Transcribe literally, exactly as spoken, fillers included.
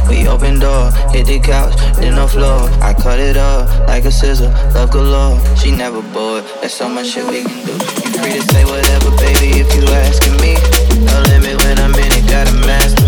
We open door, hit the couch, then the floor. I cut it up like a scissor, love galore. She never bored, there's so much shit we can do. You free to say whatever, baby, if you asking me. No limit when I'm in it, got a mask